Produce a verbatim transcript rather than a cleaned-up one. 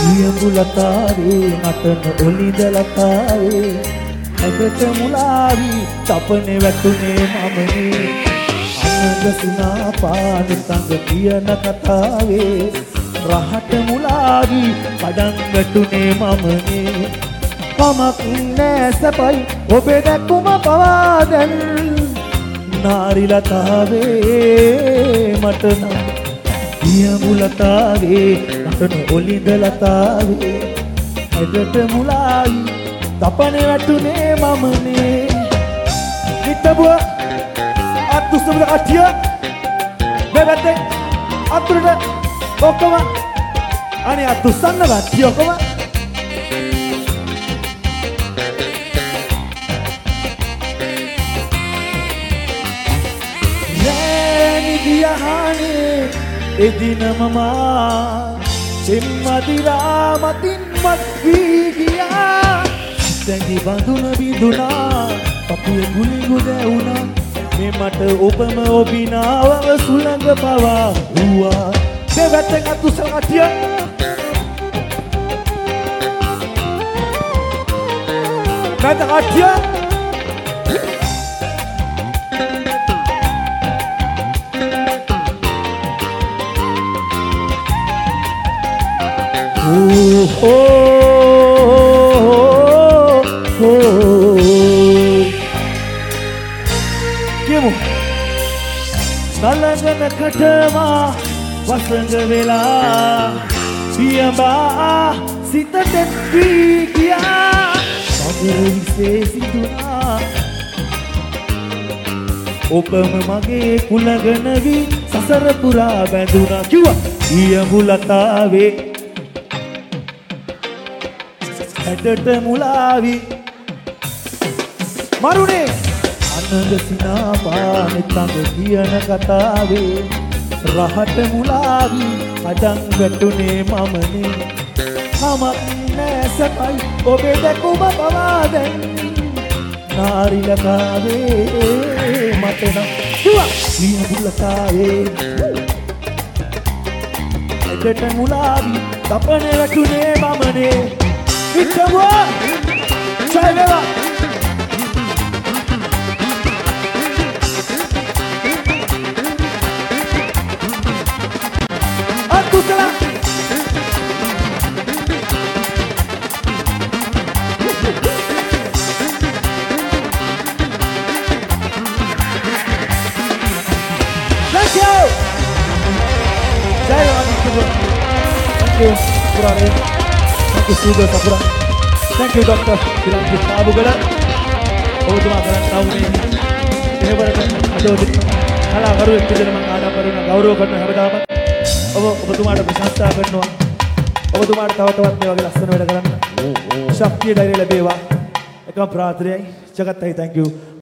දියඹුලතාවේ නටන ඔලිද ලතාවේ ඇකට මුලාවි තපනේ වැටුනේ මමනේ අනග සුනාපාන සංග කියන කතාවේ රහට මුලාවි පඩම් වැටුනේ මමනේ කමක් නෑ සපයි ඔබේ දැක්කුම පවා දැන් නාරි ලතාවේ මට නම් දියඹුලතාවේ නටන ඔලිද ලතාවේ ඇකට මුලාවි තපනේ වැටුනේ මමනේ හිටබුව අත්තුස්සමද කට්ටිය මේ පැත්තේ අතුරට ඔක්කොම අනේ අත්තුස්සන්න කට්ටිය ඔක්කොම රෑනි ගියහනේ එදිනම මා සෙම්මදිරා මතින් මත් වී ගියා දැඟි බඳුන විදුනා පපුවේ ගුලිඟු දැවුනා මේ මට ඔබම ඔබිනාවව සුළඟ පවා වුවා මේ වැත්තෙන් අතුස්සල කට්ටිය වැත්ත කට්ටිය Oh, oh, oh, oh. Kimu? Nalangana katama wasanga vela piyamba sita tetwi kiya saburi se siduna opama mage kulagana vi sasara pura banduna kiwa diyambulatawe ඇටට මුලාවි මරුනේ අනග සිනාපානෙ තඟ කියන කතාවේ රහට මුලාවි අඩං වැටුනේ මමනේ කමක් නෑ සපයි ඔබේ දැකුම පවා දැන් නාරි ලතාවේ මට නම් කිව්වා දියඹුලතාවේ ඇටට මුලාවි තපනේ වැටුනේ මමනේ Itawa Saivela Akutala Thank you Jai Aditya Thank you Purare Thank you Suda Sapura Thank you Doctor Bilanji Abugala ඔබතුමා කරන් තවුනේ එහෙවරට අදෝදි කලාකරුවෙක් විදිහට මම ආඩම්බරව ගෞරව කරන හැමදාම ඔබ ඔබතුමාට ප්‍රශංසා කරනවා ඔබතුමාට තව තවත් මේ වගේ ලස්සන වැඩ කරන්න ශක්තිය ධෛර්යය ලැබේවා එකම ප්‍රාර්ථනයයි ජගත් අයි thank you